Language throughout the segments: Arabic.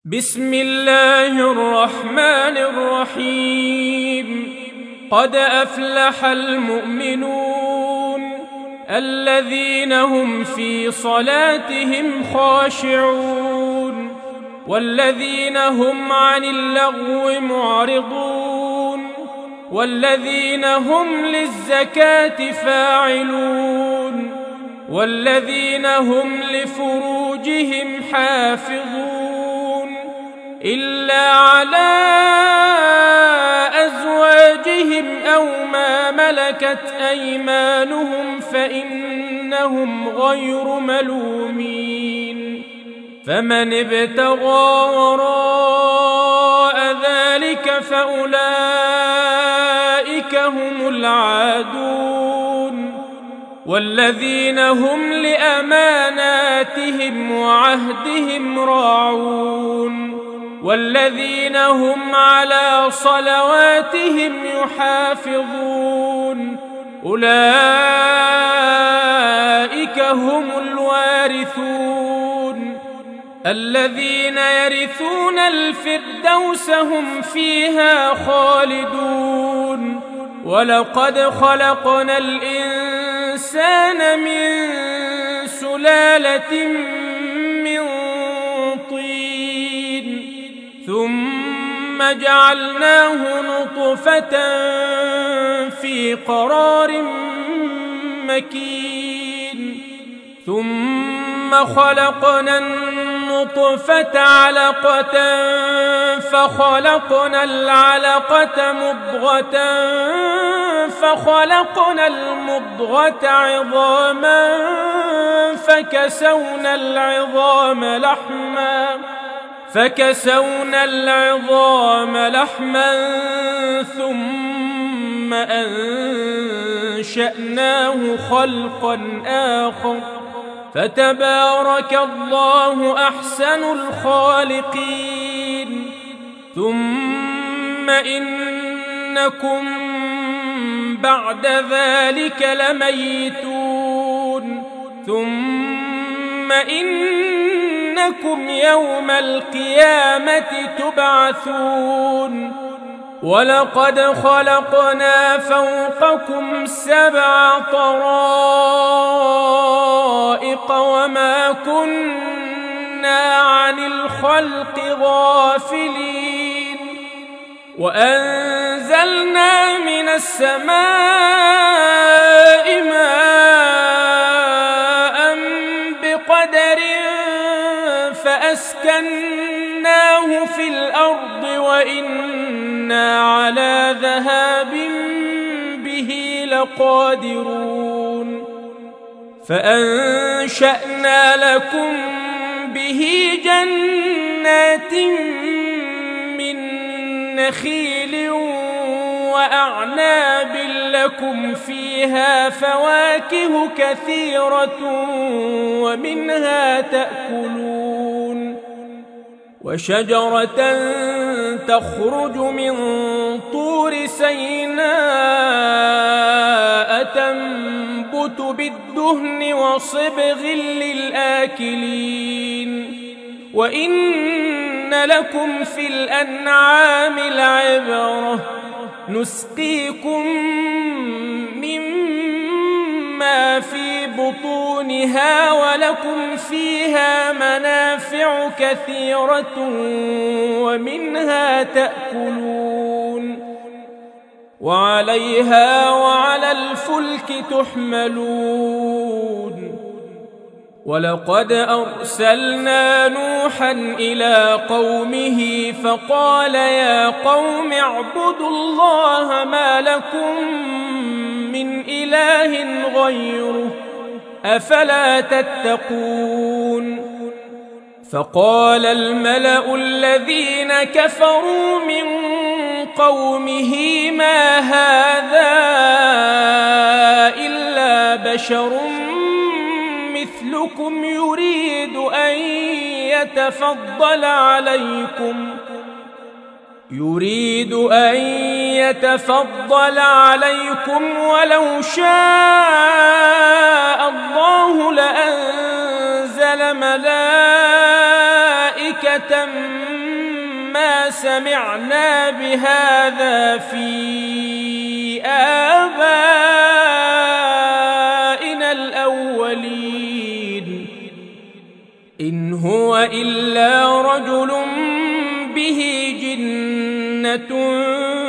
بسم الله الرحمن الرحيم. قد أفلح المؤمنون الذين هم في صلاتهم خاشعون والذين هم عن اللغو معرضون والذين هم للزكاة فاعلون والذين هم لفروجهم حافظون إلا على أزواجهم أو ما ملكت أيمانهم فإنهم غير ملومين. فمن ابتغى وراء ذلك فأولئك هم العادون والذين هم لأماناتهم وعهدهم راعون والذين هم على صلواتهم يحافظون أولئك هم الوارثون الذين يرثون الفردوس هم فيها خالدون. ولقد خلقنا الإنسان من سلالة من طين ثم جعلناه نطفة في قرار مكين ثم خلقنا النطفة علقة فخلقنا العلقة مضغة فخلقنا المضغة عظاما فكسونا العظام لحما ثم أنشأناه خلقا آخر فتبارك الله أحسن الخالقين. ثم إنكم بعد ذلك لميتون ثم إنكم يوم القيامة تبعثون. ولقد خلقنا فوقكم 7 طرائق وما كنا عن الخلق غافلين وأنزلنا من السماء ماء بقدر فأسكناه في الأرض وإنا على ذهاب به لقادرون. فأنشأنا لكم به جنات من نخيل وأعناب لكم فيها فواكه كثيرة ومنها تأكلون وشجرة تخرج من طور سيناء تنبت بالدهن وصبغ للآكلين وإن لكم في الأنعام لعبرة نسقيكم مما في بطونها ولكم فيها منافع كثيرة ومنها تأكلون وعليها وعلى الفلك تحملون. ولقد أرسلنا نوحا إلى قومه فقال يا قوم اعبدوا الله ما لكم من إله غيره أفلا تتقون. فقال الملأ الذين كفروا من قومه ما هذا إلا بشر مثلكم يريد أن يتفضل عليكم ولو شاء الله لأنزل ملائكة ما سمعنا بهذا في آبائنا الأولين إن هو إلا رجل به جنة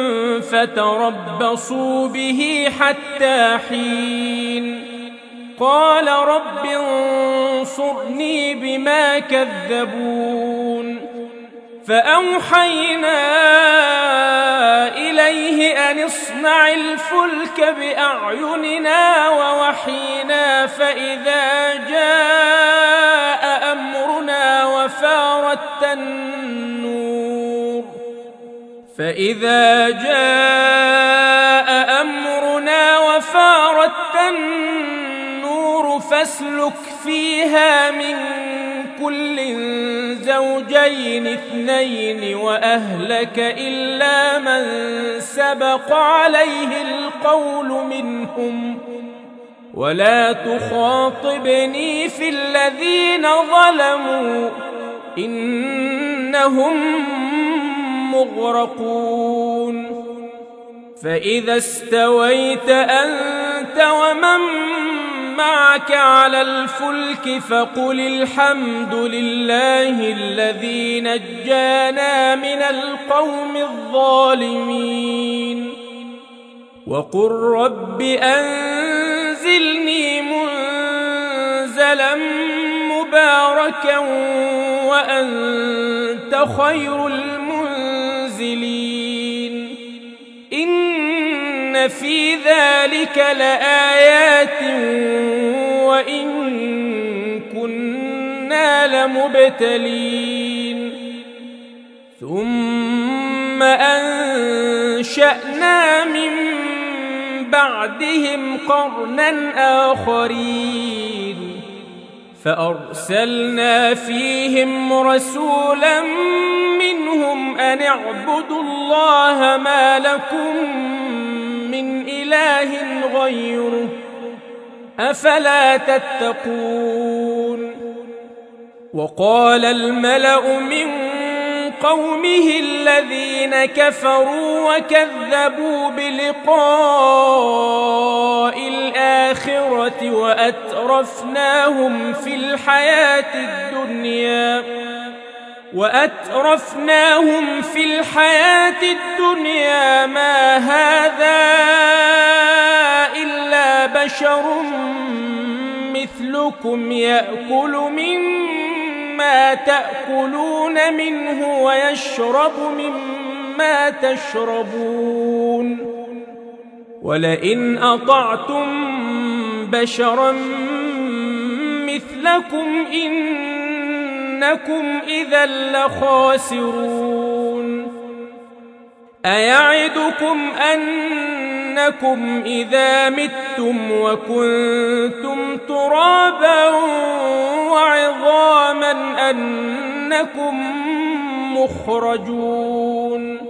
فتربصوا به حتى حين قال رب انصرني بما كذبون فأوحينا إليه أن اصنع الفلك بأعيننا ووحينا فإذا جاء أمرنا وفارت النور فاسلك فيها من كل زوجين اثنين وأهلك إلا من سبق عليه القول منهم ولا تخاطبني في الذين ظلموا إنهم مغرقون فإذا استويت أنت ومن معك على الفلك فقل الحمد لله الذي نجانا من القوم الظالمين وقل رب أنزلني منزلا مباركا وأنت خير المنزلين إن في ذلك لآيات وإن كنا لمبتلين ثم أنشأنا من بعدهم قرنا آخرين فأرسلنا فيهم رسولا منهم أن اعبدوا الله ما لكم من إله غيره أفلا تتقون وقال الملأ من قومه الذين كفروا وكذبوا بلقاء الآخرة وأترفناهم في الحياة الدنيا ما هذا إلا بشر مثلكم يأكل مما تأكلون منه ويشرب مما تشربون ولئن أطعتم بشرا مثلكم إنكم إذا لخاسرون أيعدكم أنكم إذا متم وكنتم ترابا وعظاما أنكم مخرجون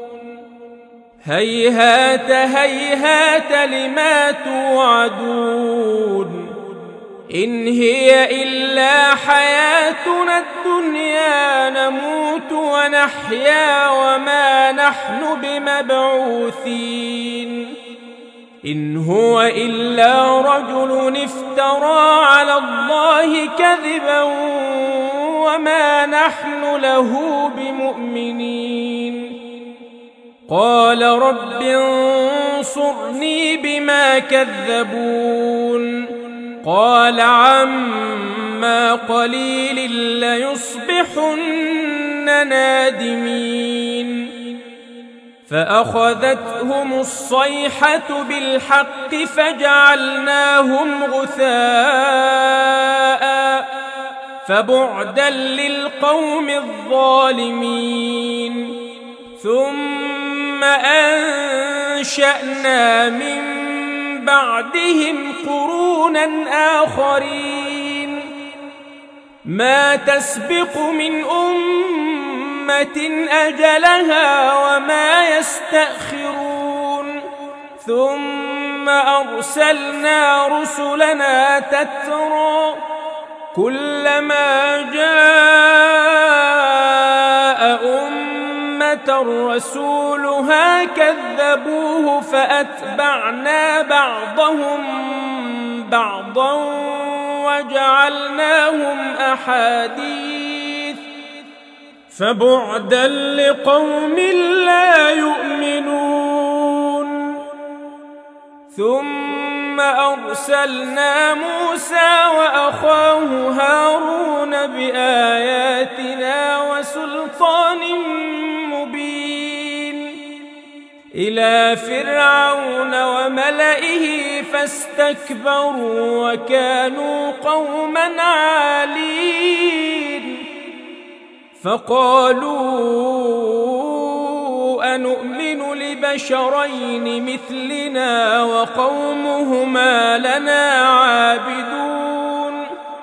هيهات هيهات لما توعدون إن هي إلا حياتنا الدنيا نموت ونحيا وما نحن بمبعوثين إن هو إلا رجل افترى على الله كذبا وما نحن له بمؤمنين قال رب انصرني بما كذبون قال عما قليل ليصبحن نادمين فأخذتهم الصيحة بالحق فجعلناهم غثاء فبعدا للقوم الظالمين ثم أنشأنا من بعدهم قرونا آخرين ما تسبق من أمة أجلها وما يستأخرون ثم أرسلنا رسلنا تترى كلما جاء أمة أتى الرسولها كذبوه فأتبعنا بعضهم بعضا وجعلناهم أحاديث فبعدا لقوم لا يؤمنون. ثم أرسلنا موسى وأخاه هارون بآياتنا وسلطان مبين إلى فرعون وملئه فاستكبروا وكانوا قوما عالين فقالوا أنؤمن لبشرين مثلنا وقومهما لنا عابدون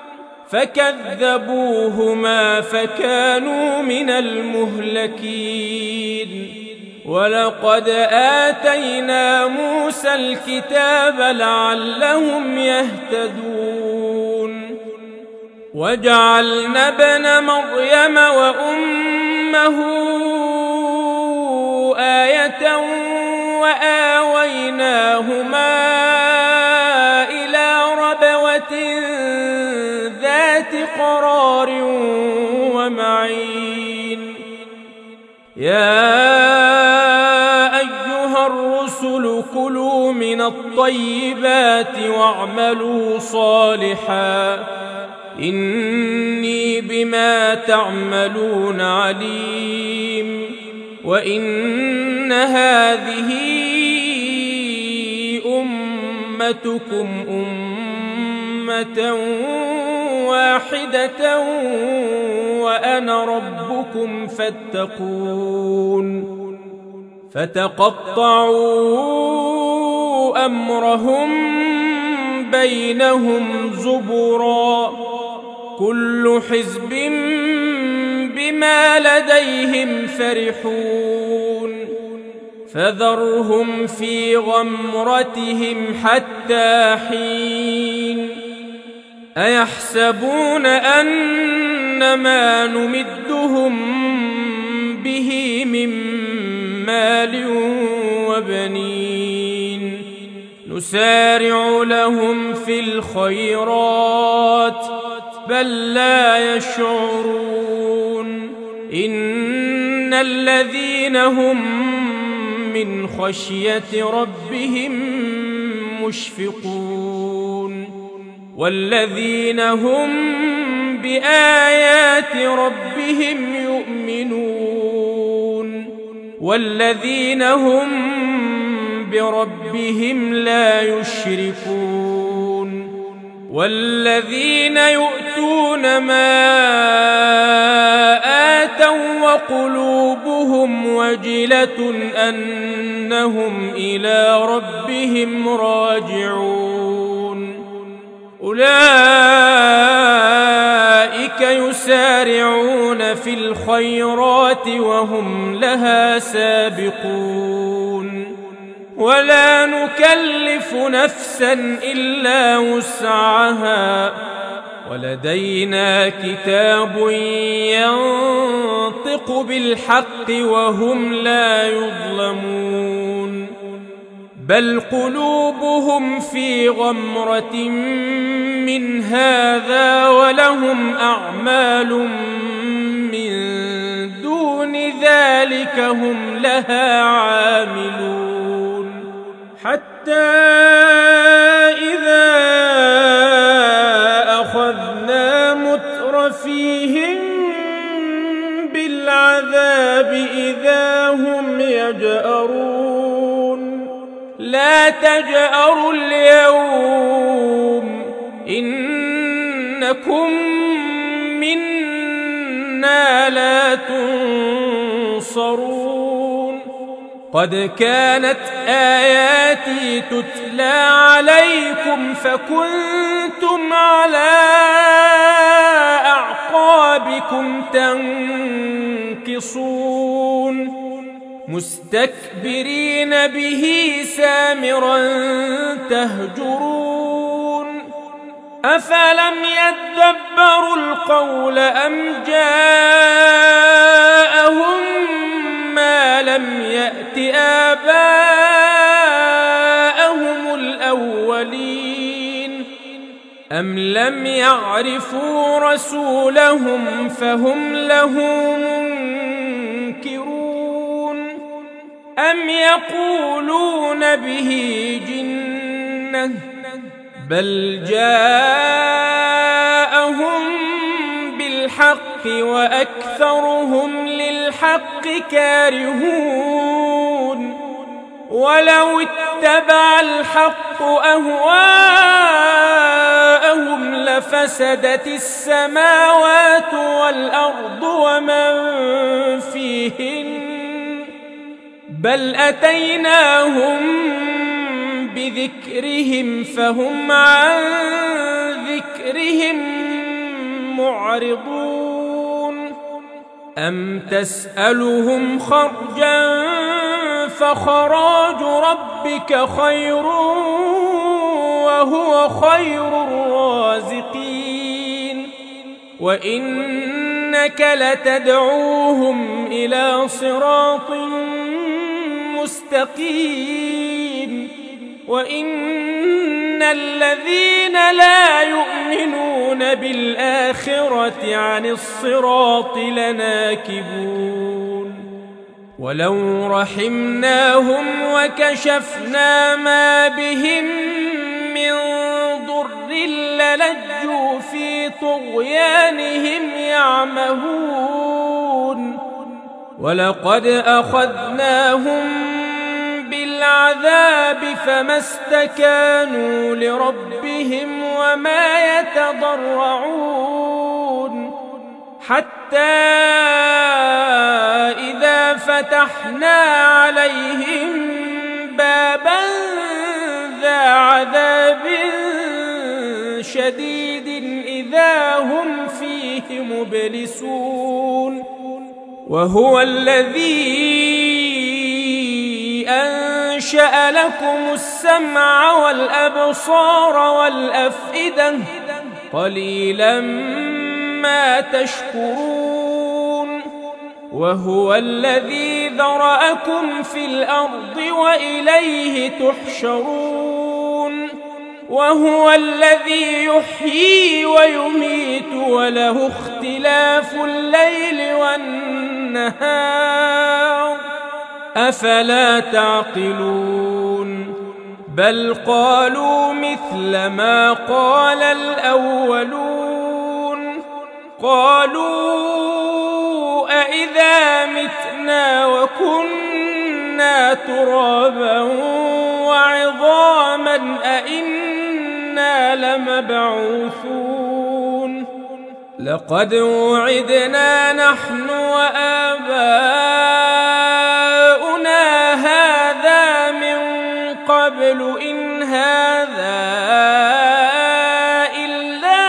فكذبوهما فكانوا من المهلكين. ولقد آتينا موسى الكتاب لعلهم يهتدون وجعلنا ابن مريم وأمه آية وآويناهما إلى ربوة ذات قرار ومعين. يا أيها الرسل كلوا من الطيبات واعملوا صالحا إني بما تعملون عليم. وإن هذه أمتكم أمة واحدة وأنا ربكم فاتقون. فتقطعوا أمرهم بينهم زبرا كل حزب بما لديهم فرحون. فذرهم في غمرتهم حتى حين. أيحسبون أن ما نمدهم به من مال وبنين نسارع لهم في الخيرات بل لا يشعرون. إن الذين هم من خشية ربهم مشفقون والذين هم بآيات ربهم يؤمنون والذين هم بربهم لا يشركون والذين يؤتون ما آتوا وقلوبهم وجلة أنهم إلى ربهم راجعون. أولئك يسارعون في الخيرات وهم لها سابقون. ولا نكلف نفسا إلا وسعها ولدينا كتاب ينطق بالحق وهم لا يظلمون. بل قلوبهم في غمرة من هذا ولهم أعمال من دون ذلك هم لها عاملون. حتى إذا أخذنا مترفيهم بالعذاب إذا هم يجأرون. لا تجأروا اليوم إنكم منا لا تنصرون. قد كانت آياتي تتلى عليكم فكنتم على أعقابكم تنكصون مستكبرين به سامرا تهجرون. أفلم يدبروا القول أم جاءهم ما ألم يأت آباءهم الأولين أم لم يعرفوا رسولهم فهم له منكرون أم يقولون به جنة بل جاءهم بالحق وأكثرهم للحق كارهون ولو اتبع الحق أهواءهم لفسدت السماوات والأرض ومن فيهن بل أتيناهم بذكرهم فهم عن ذكرهم معرضون أم تسألهم خرجا فخراج ربك خير وهو خير الرازقين وإنك لتدعوهم إلى صراط مستقيم وإن الذين لا يؤمنون بالآخرة عن الصراط لناكبون ولو رحمناهم وكشفنا ما بهم من ضر للجوا في طغيانهم يعمهون ولقد أخذناهم بالعذاب فما استكانوا لربهم وما يتضرعون حتى إذا فتحنا عليهم بابا ذا عذاب شديد إذا هم فيه مبلسون وهو الذي أنشأ لكم السمع والأبصار والأفئدة قليلا ما تشكرون وهو الذي ذرأكم في الأرض وإليه تحشرون وهو الذي يحيي ويميت وله اختلاف الليل والنهار أفلا تعقلون بل قالوا مثل ما قال الأولون قالوا أإذا متنا وكنا ترابا وعظاما أإنا لمبعوثون لقد وعدنا نحن وآباؤنا هذا من قبل إن هذا إلا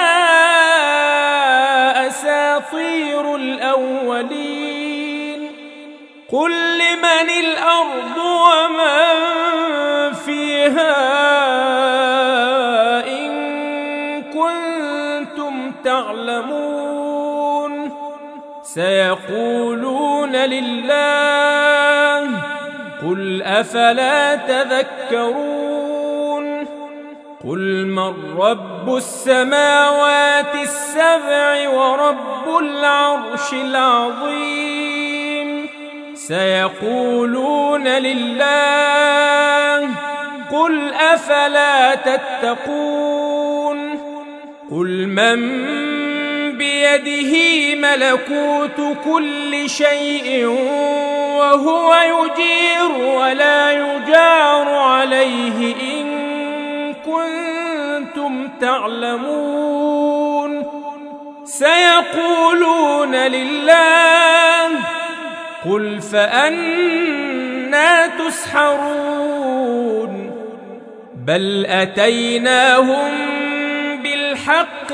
أساطير الأولين قل لمن الأرض ومن فيها إن كنتم تعلمون سيقولون لله قل أفلا تذكرون قل من رب السماوات السبع ورب العرش العظيم سيقولون لله قل أفلا تتقون قل من بيده ملكوت كل شيء وهو يجير ولا يجار عليه إن كنتم تعلمون سيقولون لله قل فأنى تسحرون بل أتيناهم بالحق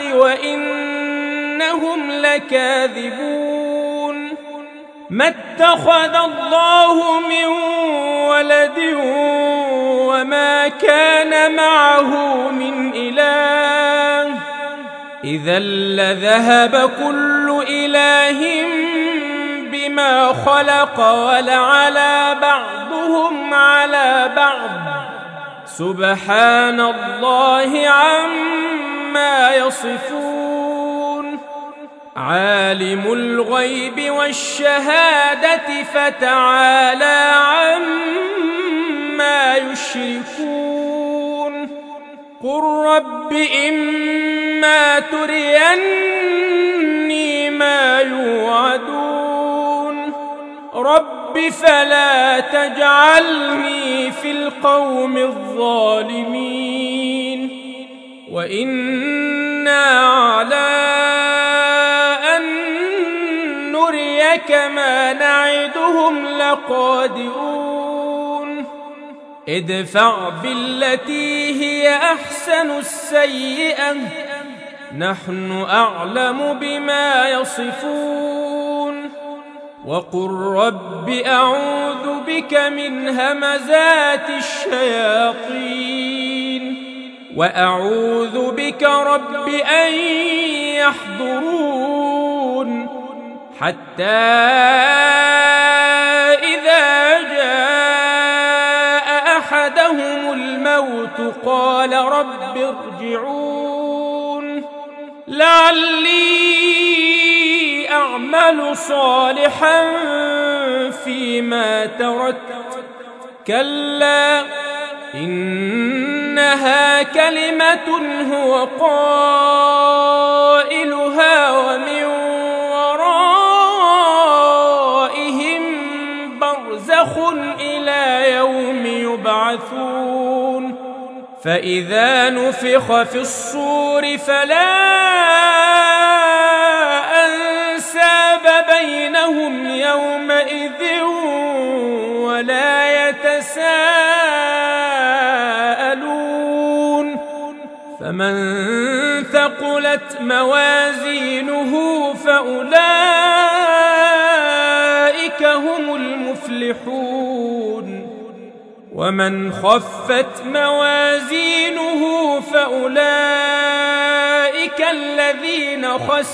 وإنهم لكاذبون ما اتخذ الله من ولد وما كان معه من إله إذا لذهب كل إله بما ما خلق ولعلى بعضهم على بعض سبحان الله عما يصفون عالم الغيب والشهادة فتعالى عما يشركون قل رب إما تريني ما يوعدون رب فلا تجعلني في القوم الظالمين وإنا على أن نريك ما نعدهم لقادرون ادفع بالتي هي أحسن السيئة نحن أعلم بما يصفون وقل رب أعوذ بك من همزات الشياطين وأعوذ بك رب أن يحضرون حتى إذا جاء أحدهم الموت قال رب ارجعون لعلي أعمل صالحا فيما تركت كلا إنها كلمة هو قائلها ومن ورائهم برزخ إلى يوم يبعثون فإذا نفخ في الصور فلا أنساب بينهم يومئذ ولا يتساءلون فمن ثقلت موازينه فأولئك هم المفلحون ومن خفت موازينه فأولئك الذين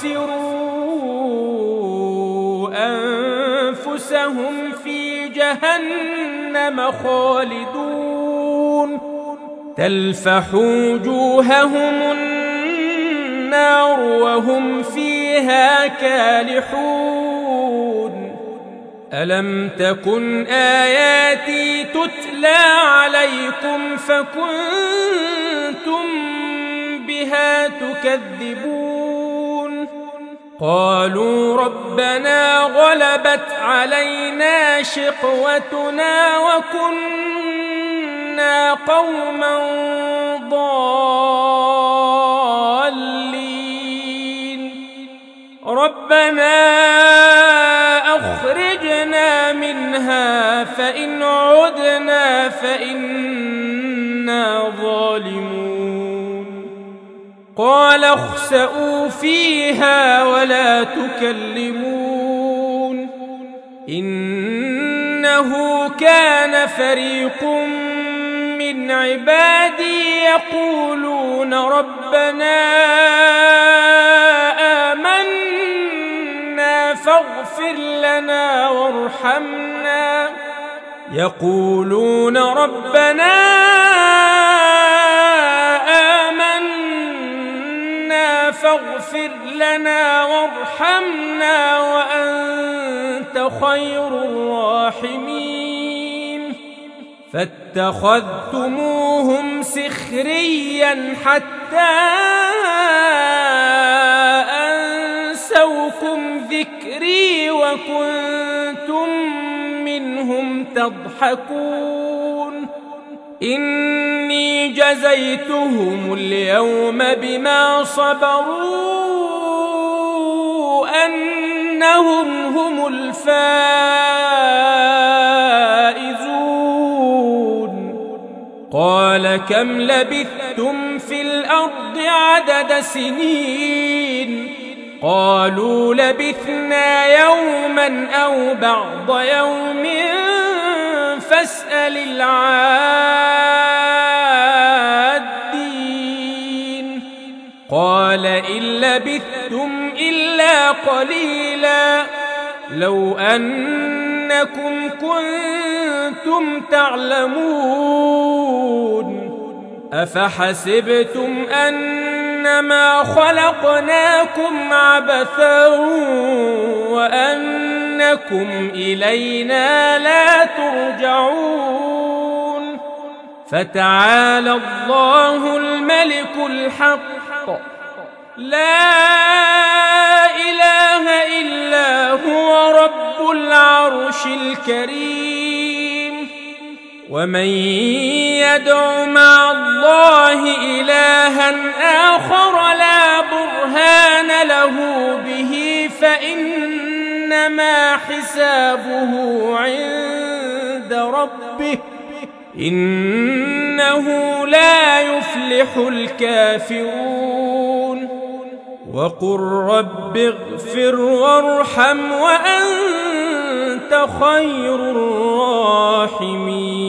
خسروا أنفسهم في جهنم خالدون تلفح وجوههم النار وهم فيها كالحون ألم تكن آياتي تتلى عليكم فكنتم بها تكذبون قالوا ربنا غلبت علينا شقوتنا وكنا قوما ضالين ربنا أخرجنا منها فإن عدنا فإنا ظالمون قال اخسئوا فيها ولا تكلمون إنه كان فريق من عبادي يقولون ربنا آمنا فاغفر لنا وارحمنا يقولون ربنا آمنا فاغفر لنا وارحمنا وأنت خير الراحمين فاتخذتموهم سخريا حتى أنسوكم ذكري وكنتم منهم تضحكون إني جزيتهم اليوم بما صبروا أنهم هم الفائزون قال كم لبثتم في الأرض عدد سنين قالوا لبثنا يوما أو بعض يوم فاسأل العادين قال إن لبثتم إلا قليلا لو أنكم كنتم تعلمون أفحسبتم أنما خلقناكم عبثا وأنكم إلينا لا ترجعون فتعالى الله الملك الحق لا إله إلا هو رب العرش الكريم ومن يدع مع الله إلها آخر لا برهان له به فإنما حسابه عند ربه إنه لا يفلح الكافرون وقل رب اغفر وارحم وأنت خير الراحمين